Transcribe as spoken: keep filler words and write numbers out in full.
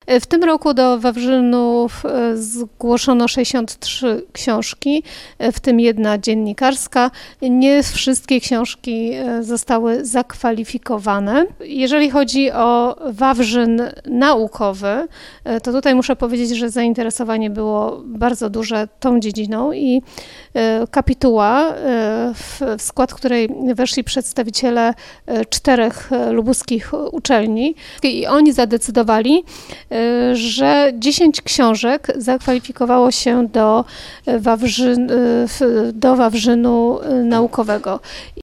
W tym roku do Wawrzynów zgłoszono sześćdziesiąt trzy książki, w tym jedna dziennikarska. Nie wszystkie książki zostały zakwalifikowane. Jeżeli chodzi o Wawrzyn naukowy, to tutaj muszę powiedzieć, że zainteresowanie było bardzo duże tą dziedziną i kapituła, w skład której weszli przedstawiciele czterech lubuskich uczelni i oni zadecydowali, że dziesięć książek zakwalifikowało się do, Wawrzyn, do Wawrzynu naukowego.